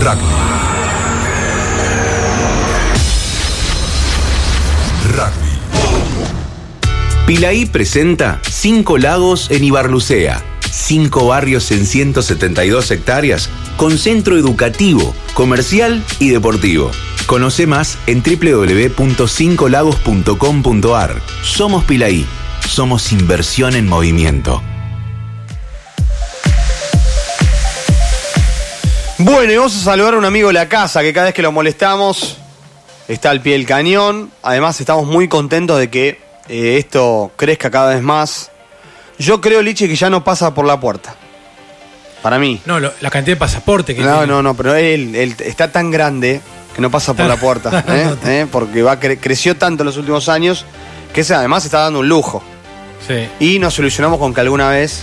Rugby. Pilaí presenta 5 lagos en Ibarlucea, 5 barrios en 172 hectáreas, con centro educativo, comercial y deportivo. Conoce más en www.cincolagos.com.ar. Somos Pilaí, somos inversión en movimiento. Bueno, y vamos a saludar a un amigo de la casa que cada vez que lo molestamos está al pie del cañón. Además, estamos muy contentos de que esto crezca cada vez más. Yo creo, Lichi, que ya no pasa por la puerta. Para mí. No, la cantidad de pasaporte que tiene. No, pero él está tan grande que no pasa por la puerta. Porque creció tanto en los últimos años que ese además está dando un lujo. Sí. Y nos solucionamos con que alguna vez...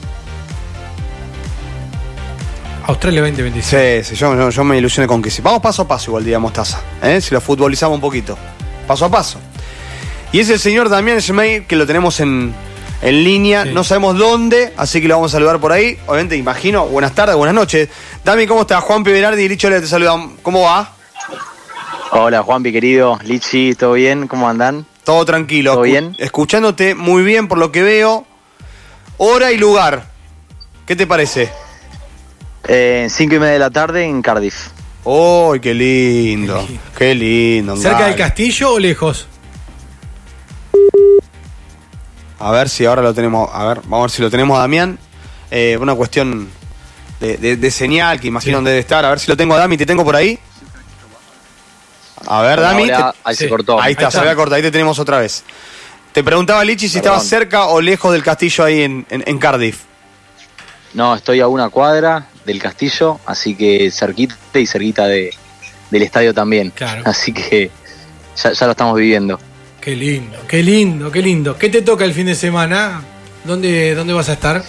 Australia 2026. Sí, yo me ilusioné con que sí. Vamos paso a paso igual, digamos, Taza. Si lo futbolizamos un poquito. Paso a paso. Y es el señor Damián Schmeir, que lo tenemos en línea. Sí. No sabemos dónde, así que lo vamos a saludar por ahí. Obviamente, imagino. Buenas tardes, buenas noches. Dami, ¿cómo estás? Juanpi Berardi y Lichi Olea te saludan. ¿Cómo va? Hola, Juanpi, querido. Lichi, ¿todo bien? ¿Cómo andan? Todo tranquilo. ¿Todo bien? Escuchándote muy bien por lo que veo. Hora y lugar. ¿Qué te parece? 5:30 de la tarde en Cardiff. ¡Oh, qué lindo! ¡Qué lindo! ¿Cerca del castillo o lejos? A ver si ahora lo tenemos. A ver, vamos a ver si lo tenemos a Damián. Una cuestión de señal que imagino dónde debe estar. A ver si lo tengo a Dami. ¿Te tengo por ahí? A ver, Dami. Ahí se cortó. Ahí está, se había cortado. Ahí te tenemos otra vez. Te preguntaba, Lichi, si estabas cerca o lejos del castillo ahí en Cardiff. No, estoy a una cuadra del castillo, así que cerquita y cerquita del estadio también. Claro. Así que ya lo estamos viviendo. Qué lindo, qué lindo, qué lindo. ¿Qué te toca el fin de semana? ¿Dónde vas a estar?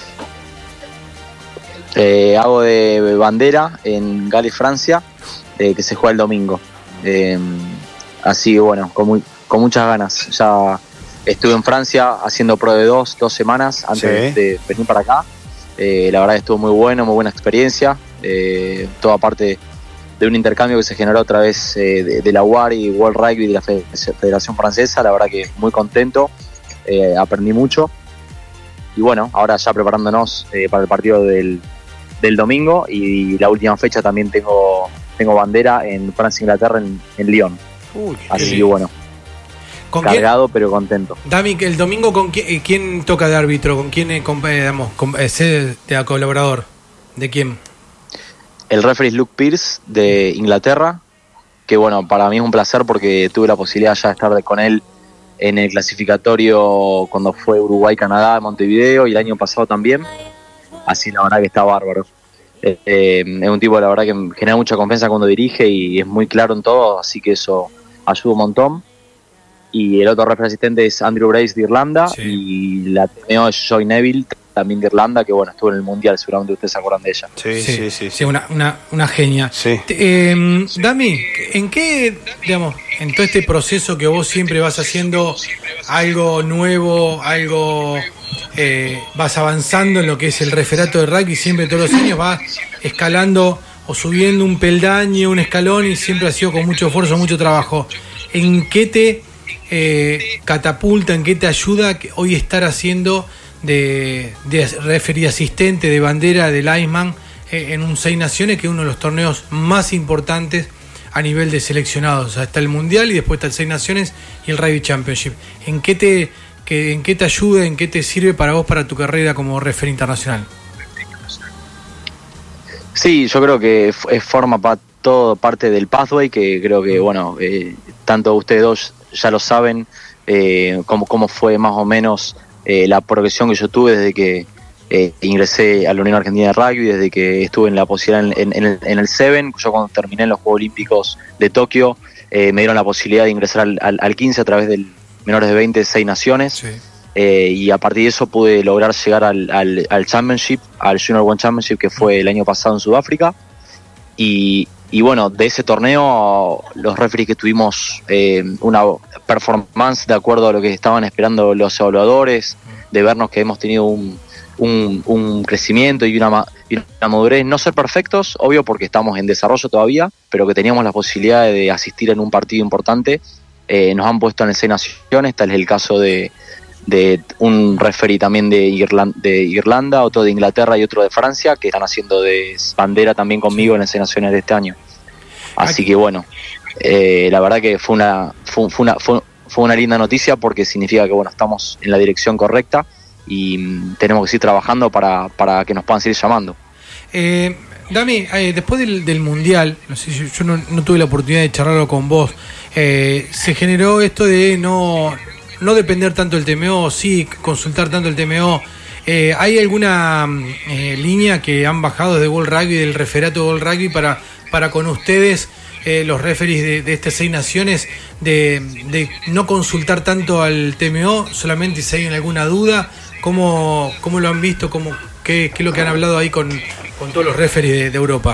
Hago de bandera en Gales, Francia, que se juega el domingo. Así que bueno, con muchas ganas. Ya estuve en Francia haciendo pro de 2 semanas antes de venir para acá. La verdad que estuvo muy bueno, muy buena experiencia. Toda parte de un intercambio que se generó a través de la UAR y World Rugby de la Federación Francesa. La verdad que muy contento, aprendí mucho. Y bueno, ahora ya preparándonos para el partido del domingo. Y la última fecha también tengo bandera en Francia-Inglaterra en Lyon. Así que bueno, cargado pero contento. Dami, el domingo ¿con quién toca de árbitro? ¿Con quién de colaborador? ¿De quién? El referee es Luke Pierce de Inglaterra, que bueno, para mí es un placer porque tuve la posibilidad ya de estar con él en el clasificatorio cuando fue Uruguay-Canadá en Montevideo y el año pasado también. Así la verdad que está bárbaro. Es un tipo la verdad que genera mucha confianza cuando dirige y es muy claro en todo, así que eso ayuda un montón. Y el otro referee asistente es Andrew Brace de Irlanda, y la TMO es Joy Neville, también de Irlanda, que bueno, estuvo en el Mundial, seguramente ustedes se acuerdan de ella. Sí, una genia. Sí. Dami, ¿en qué, digamos, en todo este proceso que vos siempre vas haciendo algo nuevo, vas avanzando en lo que es el referato de rugby, siempre todos los años vas escalando o subiendo un peldaño, un escalón, y siempre ha sido con mucho esfuerzo, mucho trabajo? ¿En qué te catapulta, en qué te ayuda hoy estar haciendo de referee asistente, de bandera, del Iceman en un 6 Naciones, que es uno de los torneos más importantes a nivel de seleccionados? O sea, está el Mundial y después está el 6 Naciones y el Rugby Championship. ¿En qué te ayuda, en qué te sirve para vos, para tu carrera como referee internacional? Sí, yo creo que forma todo parte del pathway, que creo que, bueno, tanto ustedes dos ya lo saben, cómo fue más o menos la progresión que yo tuve desde que ingresé a la Unión Argentina de Rugby, desde que estuve en la posibilidad en el Seven. Yo cuando terminé en los Juegos Olímpicos de Tokio, me dieron la posibilidad de ingresar al 15 a través del menores de 20 6 Naciones. Sí. Y a partir de eso pude lograr llegar al Championship, al Junior One Championship, que fue el año pasado en Sudáfrica. Y bueno, de ese torneo los referees que tuvimos una performance de acuerdo a lo que estaban esperando los evaluadores, de vernos que hemos tenido un crecimiento y y la madurez, no ser perfectos, obvio, porque estamos en desarrollo todavía, pero que teníamos la posibilidad de asistir en un partido importante. Nos han puesto en el 6 Naciones, tal es el caso de un referee también de Irlanda, otro de Inglaterra y otro de Francia, que están haciendo de bandera también conmigo en el 6 Naciones de este año. Así que bueno, la verdad que fue una linda noticia, porque significa que bueno, estamos en la dirección correcta y tenemos que seguir trabajando para que nos puedan seguir llamando. Dami, después del Mundial, no sé, yo no tuve la oportunidad de charlarlo con vos, se generó esto de no depender tanto del TMO, sí consultar tanto el TMO. ¿Hay alguna línea que han bajado de World Rugby, del referato de World Rugby, para con ustedes, los referees de estas 6 naciones, de no consultar tanto al TMO, solamente si hay alguna duda? ¿Cómo lo han visto? ¿Qué es lo que han hablado ahí con todos los referees de Europa?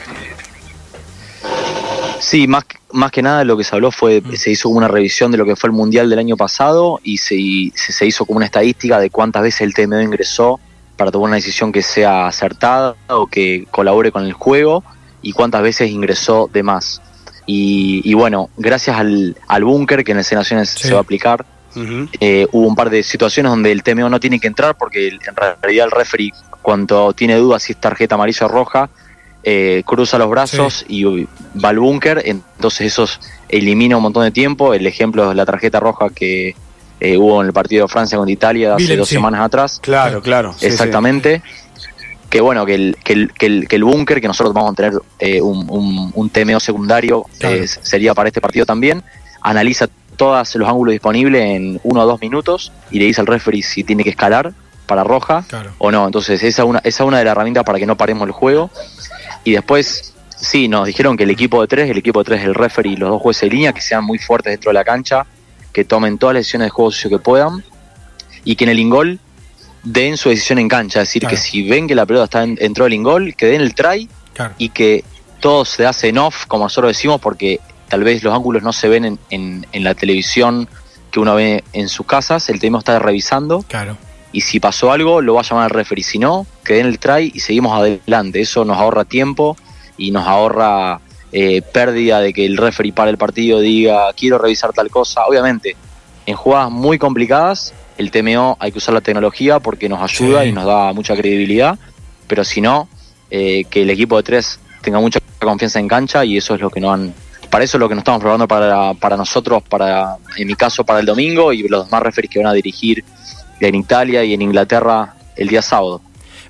Sí, más que nada lo que se habló fue, se hizo una revisión de lo que fue el Mundial del año pasado y se hizo como una estadística de cuántas veces el TMO ingresó para tomar una decisión que sea acertada o que colabore con el juego, y cuántas veces ingresó de más. Y bueno, gracias al búnker que en el 6 Naciones se va a aplicar, hubo un par de situaciones donde el TMO no tiene que entrar, porque en realidad el referee, cuando tiene dudas si es tarjeta amarilla o roja, cruza los brazos y va al búnker, entonces eso elimina un montón de tiempo. El ejemplo es la tarjeta roja que hubo en el partido de Francia contra Italia hace 2 semanas atrás. Claro. Exactamente. Sí. Que bueno, que el búnker, que nosotros vamos a tener un TMO secundario, sería para este partido también, analiza todos los ángulos disponibles en 1 o 2 minutos y le dice al referee si tiene que escalar para roja o no. Entonces esa es una de las herramientas para que no paremos el juego. Y después, sí, nos dijeron que el equipo de 3, el referee y los 2 jueces de línea, que sean muy fuertes dentro de la cancha, que tomen todas las decisiones de juego sucio que puedan, y que en el ingol den su decisión en cancha. Es decir, que si ven que la pelota entró el ingol, que den el try, y que todo se hace en off, como nosotros decimos, porque tal vez los ángulos no se ven en la televisión que uno ve en sus casas. El TMO está revisando. Y si pasó algo, lo va a llamar al referee. Si no, que den el try y seguimos adelante. Eso nos ahorra tiempo y nos ahorra pérdida de que el referee pare el partido, diga quiero revisar tal cosa. Obviamente, en jugadas muy complicadas, el TMO hay que usar la tecnología porque nos ayuda y nos da mucha credibilidad. Pero si no, que el equipo de 3 tenga mucha confianza en cancha, y eso es lo que nos han... Para eso es lo que nos estamos probando para nosotros, en mi caso para el domingo, y los demás referees que van a dirigir en Italia y en Inglaterra el día sábado.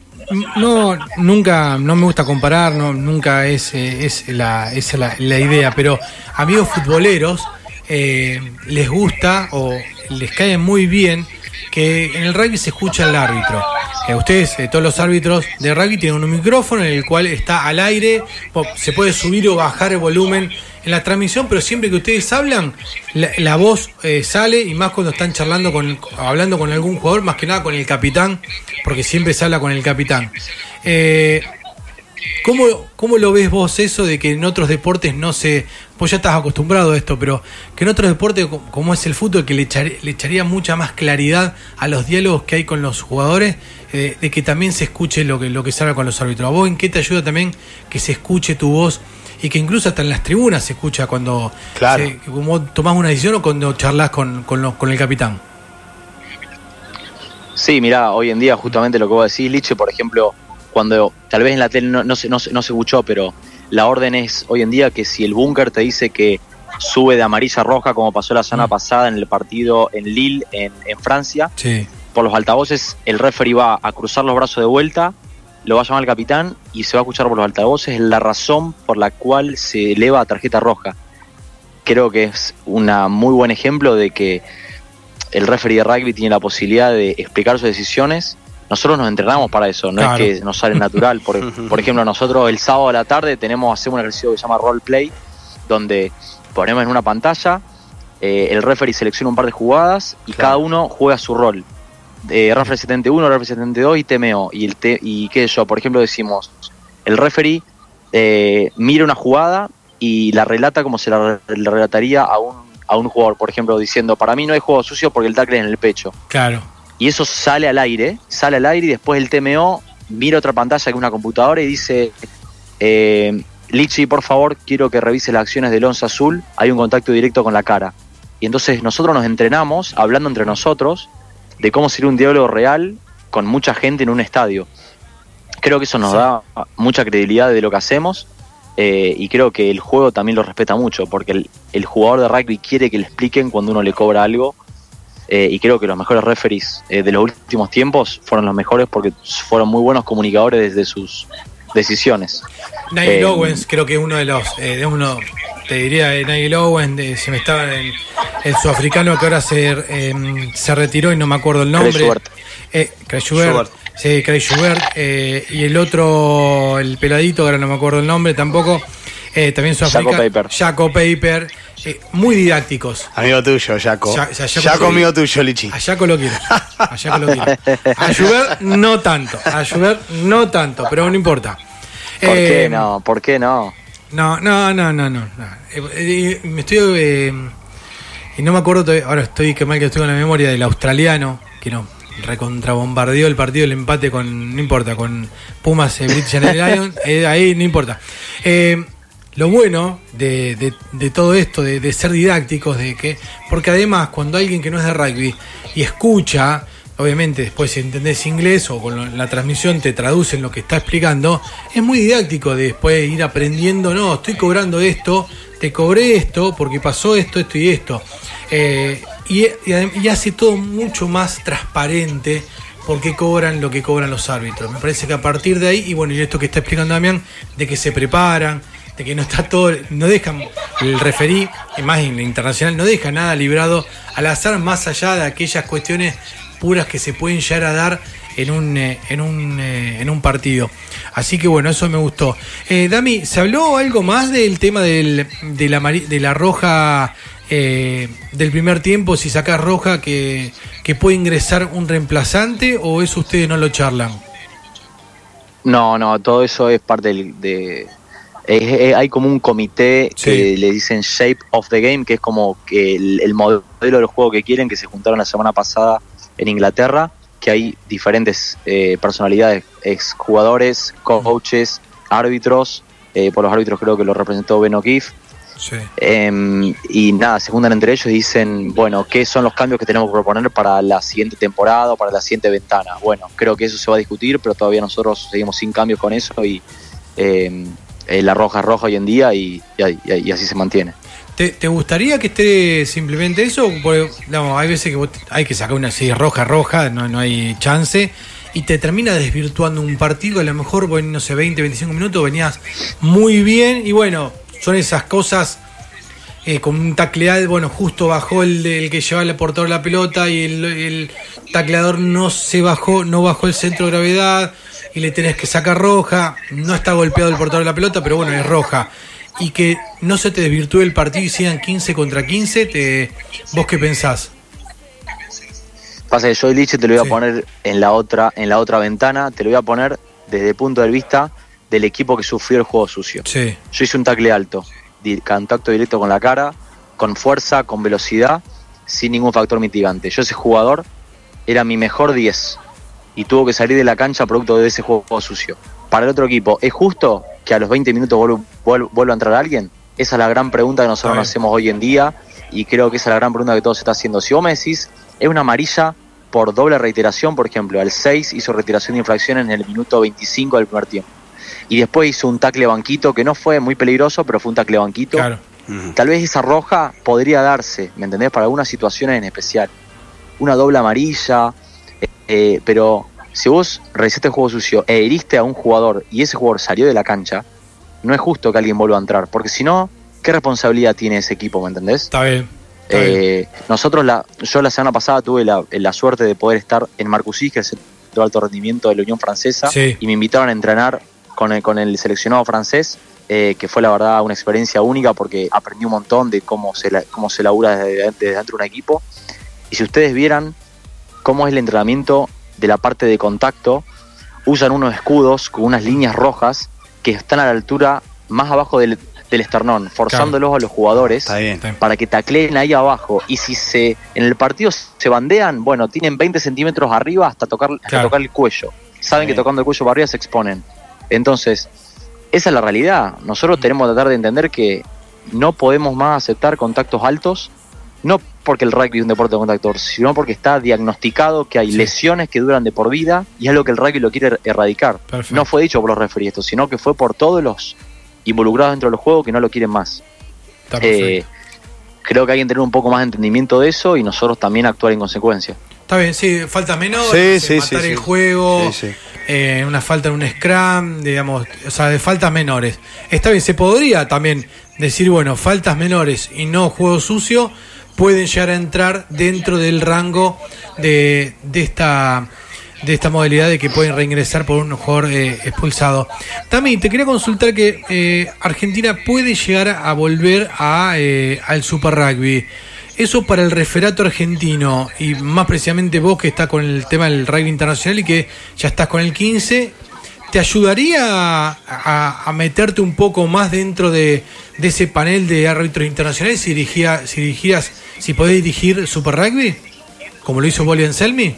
Nunca me gusta comparar, nunca es la idea, pero amigos futboleros les gusta o les cae muy bien que en el rugby se escucha al árbitro. Ustedes, todos los árbitros de rugby, tienen un micrófono en el cual está al aire, se puede subir o bajar el volumen en la transmisión, pero siempre que ustedes hablan, la voz sale, y más cuando están hablando con algún jugador, más que nada con el capitán, porque siempre se habla con el capitán. ¿Cómo lo ves vos eso de que en otros deportes no se... Vos ya estás acostumbrado a esto, pero que en otros deportes como es el fútbol, que le echaría mucha más claridad a los diálogos que hay con los jugadores, de que también se escuche lo que se habla con los árbitros? ¿A vos en qué te ayuda también que se escuche tu voz? Y que incluso hasta en las tribunas se escucha cuando como tomás una decisión o cuando charlas con el capitán. Sí, mirá, hoy en día justamente lo que vos decís, Liche, por ejemplo, cuando tal vez en la tele no se escuchó, pero la orden es hoy en día que si el búnker te dice que sube de amarilla a roja, como pasó la semana pasada en el partido en Lille, en Francia, por los altavoces el referee va a cruzar los brazos de vuelta, lo va a llamar al capitán y se va a escuchar por los altavoces la razón por la cual se eleva a tarjeta roja. Creo que es un muy buen ejemplo de que el referee de rugby tiene la posibilidad de explicar sus decisiones. Nosotros nos entrenamos para eso, no es que nos sale natural. Por ejemplo, nosotros el sábado a la tarde hacemos un ejercicio que se llama roleplay, donde ponemos en una pantalla, el referee selecciona un par de jugadas y cada uno juega su rol. Referee 71, referee 72 y TMO. Y qué sé yo, por ejemplo, decimos, el referee mira una jugada y la relata como se la relataría a un jugador, por ejemplo, diciendo, para mí no hay juego sucio porque el tackle es en el pecho. Claro. Y eso sale al aire y después el TMO mira otra pantalla que es una computadora y dice, Lichi, por favor, quiero que revise las acciones del 11 azul, hay un contacto directo con la cara. Y entonces nosotros nos entrenamos hablando entre nosotros de cómo sería un diálogo real con mucha gente en un estadio. Creo que eso nos da mucha credibilidad de lo que hacemos, y creo que el juego también lo respeta mucho, porque el jugador de rugby quiere que le expliquen cuando uno le cobra algo, y creo que los mejores referees de los últimos tiempos fueron los mejores porque fueron muy buenos comunicadores desde sus decisiones. Nigel Owens, creo que es uno de los, te diría, Nigel Owens, se me estaba el sudafricano que ahora se retiró y no me acuerdo el nombre. Craig Schubert. Sí, Craig Schubert, y el otro, el peladito, ahora no me acuerdo el nombre tampoco, también sudafricano. Jaco Paper. Muy didácticos. Amigo tuyo, Jaco. Jaco, amigo tuyo, Lichi. A Jaco lo quiero. A Schubert no tanto. Pero no importa. ¿Por qué no? ¿Por qué no? No. Me estoy. Y no me acuerdo todavía. Ahora estoy que mal que estoy con la memoria del australiano, que no. Recontrabombardeó el partido, el empate con. No importa, con Pumas, British and Lions. Ahí no importa. Lo bueno de todo esto, de ser didácticos, porque además cuando alguien que no es de rugby y escucha, obviamente después si entendés inglés o con la transmisión te traducen lo que está explicando, es muy didáctico de después ir aprendiendo, no, estoy cobrando esto, te cobré esto porque pasó esto y esto. Y hace todo mucho más transparente porque cobran lo que cobran los árbitros. Me parece que a partir de ahí, y bueno, y esto que está explicando Damián, de que se preparan, de que no está todo, no dejan el referí, más en la internacional, no deja nada librado al azar, más allá de aquellas cuestiones puras que se pueden llegar a dar en un partido. Así que bueno, eso me gustó. Dami, ¿se habló algo más del tema de la roja del primer tiempo? Si sacás roja, que puede ingresar un reemplazante, o eso ustedes no lo charlan. No, todo eso es parte hay como un comité que le dicen Shape of the Game, que es como que el modelo del juego que quieren, que se juntaron la semana pasada en Inglaterra, que hay diferentes personalidades, exjugadores, coaches, árbitros. Por los árbitros creo que lo representó Ben O'Keefe. Sí. Y nada, se juntan entre ellos y dicen, bueno, ¿qué son los cambios que tenemos que proponer para la siguiente temporada o para la siguiente ventana? Bueno, creo que eso se va a discutir, pero todavía nosotros seguimos sin cambios con eso, y la roja es roja hoy en día, y así se mantiene. ¿Te gustaría que esté simplemente eso? Porque, no, hay veces que hay que sacar una así roja, no hay chance, y te termina desvirtuando un partido. A lo mejor, bueno, no sé, 20, 25 minutos venías muy bien, y bueno, son esas cosas, con un tacleado, bueno, justo bajó el que llevaba el portador la pelota, y el tacleador no bajó el centro de gravedad, y le tenés que sacar roja. No está golpeado el portador de la pelota, pero bueno, es roja. Y que no se te desvirtúe el partido y sigan 15 contra 15, ¿vos qué pensás? Pasa que yo el Liche te lo voy a poner en la otra ventana, te lo voy a poner desde el punto de vista del equipo que sufrió el juego sucio. Sí. Yo hice un tackle alto, contacto directo con la cara, con fuerza, con velocidad, sin ningún factor mitigante. Yo, ese jugador era mi mejor 10 y tuvo que salir de la cancha producto de ese juego sucio. Para el otro equipo, ¿es justo que a los 20 minutos vuelva a entrar alguien? Esa es la gran pregunta que nosotros nos hacemos hoy en día, y creo que esa es la gran pregunta que todo se está haciendo. Si vos me decís, es una amarilla por doble reiteración, por ejemplo, al 6 hizo reiteración de infracción en el minuto 25 del primer tiempo, y después hizo un tackle banquito, que no fue muy peligroso, pero fue un tackle banquito. Claro. Tal vez esa roja podría darse, ¿me entendés?, para algunas situaciones en especial. Una doble amarilla, pero si vos realizaste el juego sucio e heriste a un jugador y ese jugador salió de la cancha, no es justo que alguien vuelva a entrar, porque si no, ¿qué responsabilidad tiene ese equipo, me entendés? Está bien. Yo la semana pasada tuve la suerte de poder estar en Marcoussis, que es el centro de alto rendimiento de la Unión Francesa, y me invitaron a entrenar con el seleccionado francés, que fue la verdad una experiencia única, porque aprendí un montón de cómo se labura desde dentro de un equipo. Y si ustedes vieran cómo es el entrenamiento de la parte de contacto, usan unos escudos con unas líneas rojas que están a la altura más abajo del esternón, forzándolos a los jugadores para que tacleen ahí abajo. Y si en el partido se bandean, bueno, tienen 20 centímetros arriba hasta tocar el cuello. saben que tocando el cuello para arriba se exponen. Entonces, esa es la realidad. Nosotros tenemos que tratar de entender que no podemos más aceptar contactos altos, no porque el rugby es un deporte de contacto, sino porque está diagnosticado que hay lesiones que duran de por vida y es lo que el rugby lo quiere erradicar. Perfecto. No fue dicho por los referees esto, sino que fue por todos los involucrados dentro del juego que no lo quieren más. Creo que hay que tener un poco más de entendimiento de eso y nosotros también actuar en consecuencia. Está bien, sí, faltas menores, matar el juego, una falta en un scrum, digamos, o sea, de faltas menores. Está bien, se podría también decir, bueno, faltas menores y no juego sucio pueden llegar a entrar dentro del rango de esta modalidad de que pueden reingresar por un jugador expulsado. También te quería consultar que Argentina puede llegar a volver al Super Rugby. Eso para el referato argentino, y más precisamente vos que estás con el tema del rugby internacional y que ya estás con el 15, ¿te ayudaría a meterte un poco más dentro de ese panel de árbitros internacionales si podés dirigir Super Rugby, como lo hizo Wally Anselmi?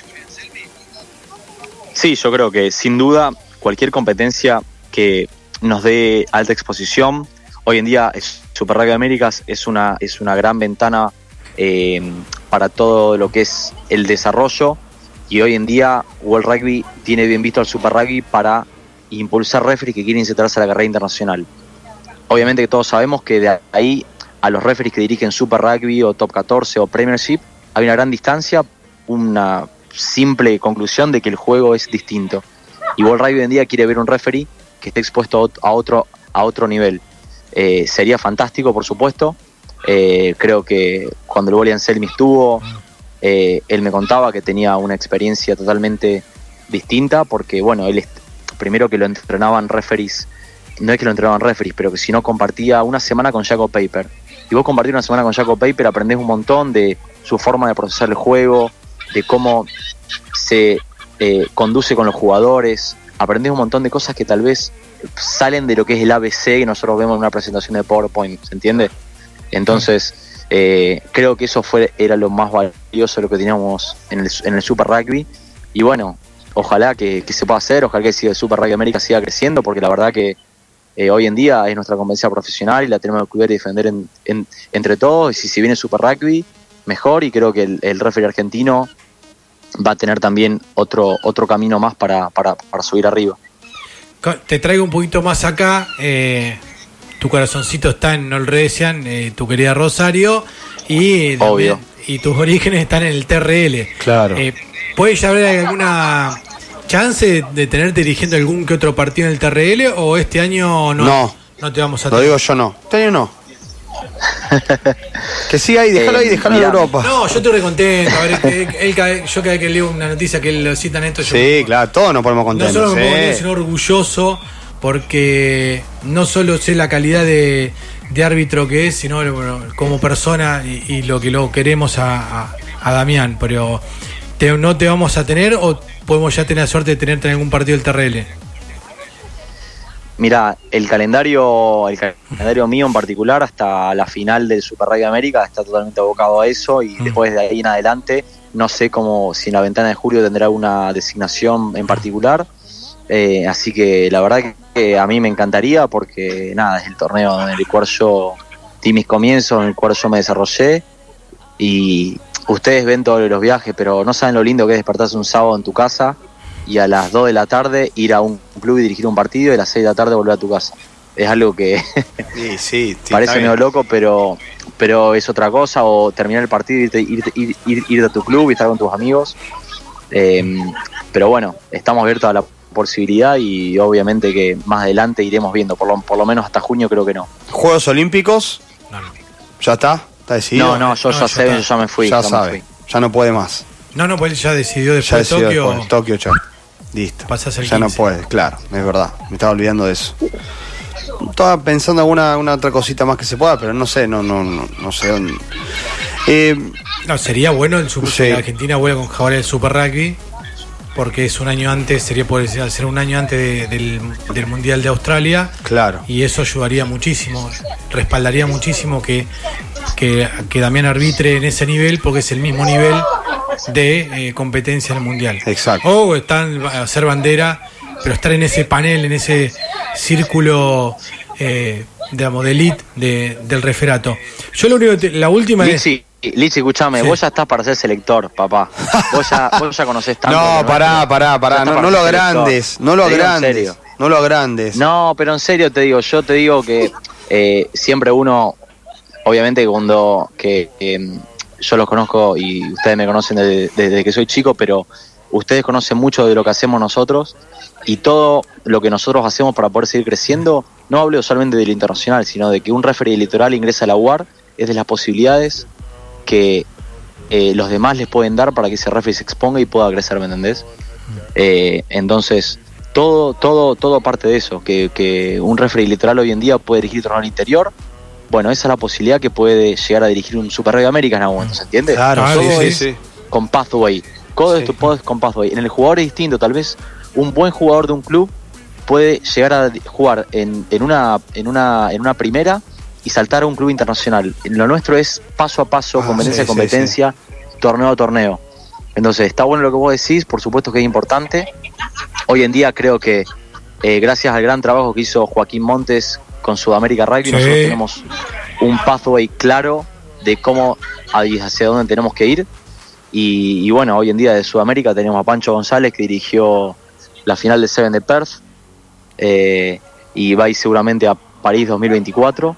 Sí, yo creo que sin duda cualquier competencia que nos dé alta exposición, hoy en día Super Rugby Américas es una gran ventana para todo lo que es el desarrollo, y hoy en día World Rugby tiene bien visto al Super Rugby para impulsar referees que quieren insertarse a la carrera internacional. Obviamente que todos sabemos que de ahí a los referees que dirigen Super Rugby o Top 14 o Premiership hay una gran distancia, una simple conclusión de que el juego es distinto. Y World Rugby hoy en día quiere ver un referee que esté expuesto a otro nivel. Sería fantástico, por supuesto. Creo que cuando el Wally Anselmi estuvo, él me contaba que tenía una experiencia totalmente distinta, porque bueno, él primero que lo entrenaban referees, no es que lo entrenaban referees, pero que si no compartía una semana con Jacob Paper. Y vos compartir una semana con Jacob Paper aprendés un montón de su forma de procesar el juego, de cómo se conduce con los jugadores, aprendés un montón de cosas que tal vez salen de lo que es el ABC que nosotros vemos en una presentación de PowerPoint, ¿se entiende? Entonces, creo que eso era lo más valioso de lo que teníamos en el Super Rugby, y bueno, ojalá que se pueda hacer, ojalá que el Super Rugby América siga creciendo, porque la verdad que hoy en día es nuestra competencia profesional y la tenemos que cuidar y defender entre todos, y si viene Super Rugby, mejor, y creo que el referee argentino va a tener también otro camino más para subir arriba. Te traigo un poquito más acá, tu corazoncito está en Olresian, tu querida Rosario, y obvio, y tus orígenes están en el TRL. Claro. ¿Puede ya haber alguna chance de tenerte dirigiendo algún que otro partido en el TRL, o este año no te vamos a tener? Lo digo yo no. Este año no. Que siga ahí, déjalo en Europa. No, yo estoy recontento. A ver, yo cada vez que leo una noticia que él lo cita en esto, claro, todos nos ponemos contentos. No solo me pongo contento, sino orgulloso, porque no solo sé la calidad de árbitro que es, sino bueno, como persona y lo que lo queremos a Damián. Pero no te vamos a tener, o podemos ya tener la suerte de tenerte en algún partido del TRL. Mirá, el calendario mío en particular hasta la final del Super Rugby América está totalmente abocado a eso, y después de ahí en adelante no sé si en la ventana de julio tendrá una designación en particular, así que la verdad que a mí me encantaría, porque nada, es el torneo en el cual yo di mis comienzos, en el cual yo me desarrollé, y ustedes ven todos los viajes, pero no saben lo lindo que es despertarse un sábado en tu casa y a las 2 de la tarde ir a un club y dirigir un partido, y a las 6 de la tarde volver a tu casa. Es algo que sí, parece medio loco, pero es otra cosa, o terminar el partido y ir a tu club y estar con tus amigos. Pero bueno, estamos abiertos a la posibilidad, y obviamente que más adelante iremos viendo, por lo menos hasta junio creo que no. ¿Juegos Olímpicos? No. ¿Ya está? ¿Está decidido? No, yo ya me fui. Ya sabe, ya no puede más. No, pues él ya decidió después de Tokio. Tokio, ya. Listo. Pasás el ya 15. No puede, claro, es verdad. Me estaba olvidando de eso. Estaba pensando alguna otra cosita más que se pueda, pero no sé, no sé dónde. No, sería bueno que Argentina vuelva con jugar el Super Rugby, porque es un año antes, sería poder ser un año antes del Mundial de Australia. Claro. Y eso ayudaría muchísimo, respaldaría muchísimo que Damián arbitre en ese nivel, porque es el mismo nivel de competencia en el mundial. Exacto. O están a hacer bandera, pero estar en ese panel, en ese círculo, digamos, de elite del referato. Yo lo único la última Lichi, escuchame, sí. Vos ya estás para ser selector, papá. Vos ya conocés tanto. No, pará. No lo agrandes. No lo agrandes. No, pero en serio te digo, yo te digo que siempre uno, obviamente cuando yo los conozco y ustedes me conocen desde que soy chico, pero ustedes conocen mucho de lo que hacemos nosotros y todo lo que nosotros hacemos para poder seguir creciendo. No hablo solamente del internacional, sino de que un referee litoral ingresa a la UAR, es de las posibilidades que los demás les pueden dar para que ese referee se exponga y pueda crecer, ¿me entendés? Entonces, todo parte de eso, que un referee litoral hoy en día puede dirigir torneo al interior. Bueno, esa es la posibilidad que puede llegar a dirigir un Super Rugby América en algún momento, ¿se entiende? Claro, sí. Con pathway. Todo esto es con pathway. En el jugador es distinto, tal vez un buen jugador de un club puede llegar a jugar en una primera y saltar a un club internacional. Lo nuestro es paso a paso, competencia a competencia, torneo a torneo. Entonces, está bueno lo que vos decís, por supuesto que es importante. Hoy en día creo que gracias al gran trabajo que hizo Joaquín Montes con Sudamérica Rugby, nosotros tenemos un pathway claro de cómo hacia dónde tenemos que ir. Y bueno, hoy en día de Sudamérica tenemos a Pancho González, que dirigió la final de Seven de Perth, y va a ir seguramente a París 2024.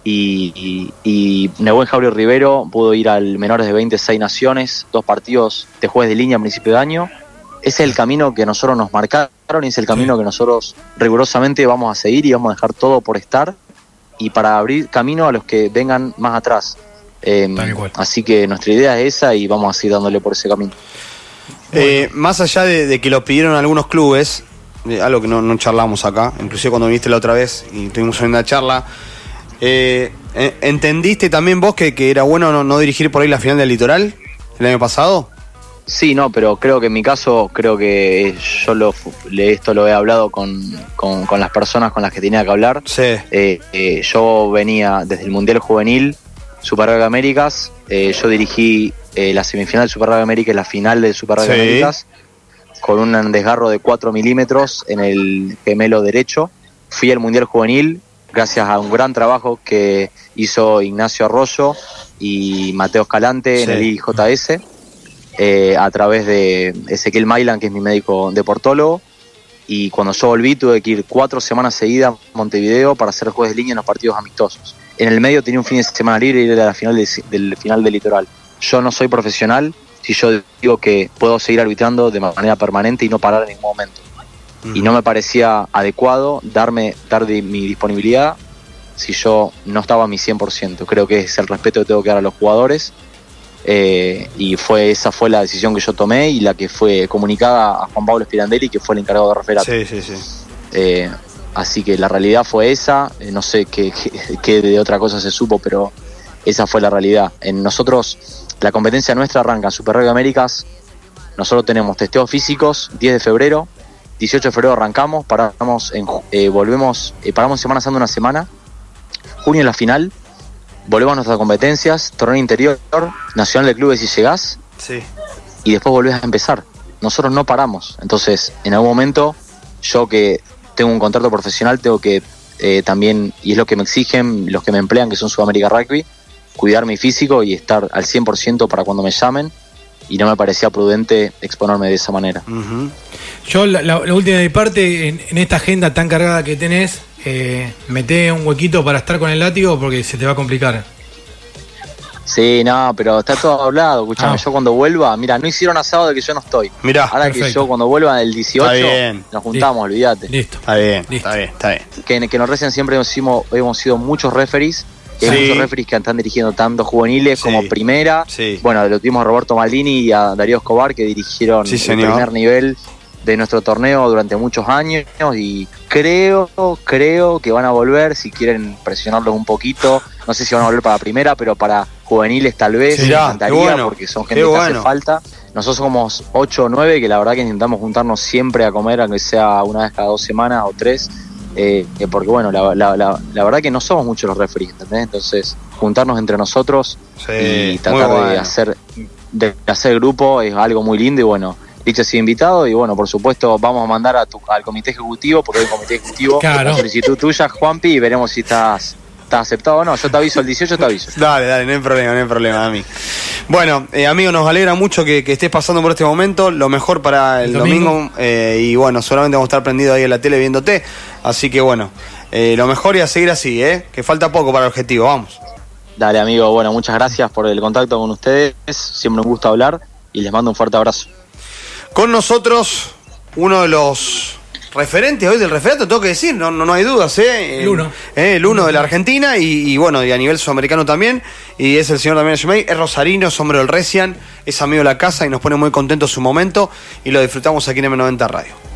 Y Nehuen Jaurio Rivero pudo ir al menores de 26 naciones, 2 partidos de jueves de línea a principio de año. Ese es el camino que nosotros nos marcaron y es el camino que nosotros rigurosamente vamos a seguir y vamos a dejar todo por estar y para abrir camino a los que vengan más atrás. Así que nuestra idea es esa y vamos a seguir dándole por ese camino. Más allá de que lo pidieron algunos clubes, algo que no charlamos acá, inclusive cuando viniste la otra vez y tuvimos una charla, ¿entendiste también vos que era bueno no dirigir por ahí la final del Litoral el año pasado? Sí, no, pero creo que en mi caso, creo que yo esto lo he hablado con las personas con las que tenía que hablar. Sí. Yo venía desde el Mundial Juvenil, Super Rugby Américas, yo dirigí la semifinal del Super Rugby Américas y la final del Super Rugby Américas con un desgarro de 4 milímetros en el gemelo derecho. Fui al Mundial Juvenil gracias a un gran trabajo que hizo Ignacio Arroyo y Mateo Escalante en el IJS. A través de Ezequiel Mailan, que es mi médico deportólogo, y cuando yo volví tuve que ir 4 semanas seguidas a Montevideo para hacer jueves de línea en los partidos amistosos. En el medio tenía un fin de semana libre y era la final del Litoral. Yo no soy profesional si yo digo que puedo seguir arbitrando de manera permanente y no parar en ningún momento. Y no me parecía adecuado dar mi disponibilidad si yo no estaba a mi 100%. Creo que es el respeto que tengo que dar a los jugadores. Y esa fue la decisión que yo tomé y la que fue comunicada a Juan Pablo Spirandelli, que fue el encargado de referato. Sí. Así que la realidad fue esa. No sé qué de otra cosa se supo, pero esa fue la realidad. En la competencia nuestra arranca en Super Rugby Américas. Nosotros tenemos testeos físicos 10 de febrero, 18 de febrero arrancamos, paramos en Semana Santa una semana, junio en la final. Volvemos a nuestras competencias, torneo interior, nacional de clubes si llegás, y después volvés a empezar. Nosotros no paramos. Entonces, en algún momento, yo que tengo un contrato profesional, tengo que también, y es lo que me exigen los que me emplean, que son Sudamérica Rugby, cuidar mi físico y estar al 100% para cuando me llamen, y no me parecía prudente exponerme de esa manera. Uh-huh. Yo, la última de mi parte, en esta agenda tan cargada que tenés, meté un huequito para estar con el látigo porque se te va a complicar. Sí, no, pero está todo hablado. Escuchame, yo cuando vuelva, mira, no hicieron asado de que yo no estoy. Mirá, ahora perfecto. Que yo cuando vuelva el 18 nos juntamos, olvídate. Listo. Está bien. Que nos recién siempre hemos sido muchos referees. Hay muchos referees que están dirigiendo tanto juveniles como primera. Sí. Bueno, lo tuvimos a Roberto Maldini y a Darío Escobar, que dirigieron el primer nivel de nuestro torneo durante muchos años, y creo que van a volver si quieren presionarlos un poquito. No sé si van a volver para primera, pero para juveniles tal vez me encantaría, porque son gente que hace falta. Nosotros somos 8 o 9 que la verdad que intentamos juntarnos siempre a comer, aunque sea una vez cada 2 semanas o 3, porque bueno, la verdad que no somos muchos los referees, ¿entendés? Entonces juntarnos entre nosotros y tratar de hacer de hacer grupo es algo muy lindo y bueno, dicho así invitado y bueno, por supuesto vamos a mandar al comité ejecutivo, porque hay un comité ejecutivo, claro. Solicitud tuya, Juanpi, y veremos si estás aceptado o no. Yo te aviso el 18, te aviso. Dale, no hay problema, a mí. Bueno, amigo, nos alegra mucho que estés pasando por este momento. Lo mejor para el domingo. Y bueno, solamente vamos a estar prendidos ahí en la tele viéndote. Así que bueno, lo mejor y a seguir así, que falta poco para el objetivo. Vamos. Dale, amigo. Bueno, muchas gracias por el contacto con ustedes. Siempre un gusto hablar y les mando un fuerte abrazo. Con nosotros, uno de los referentes hoy del referato, tengo que decir, no hay dudas, el uno de la Argentina y bueno, y a nivel sudamericano también, y es el señor Damián Schmey, es rosarino, es hombre del Resian, es amigo de la casa y nos pone muy contentos su momento y lo disfrutamos aquí en M90 Radio.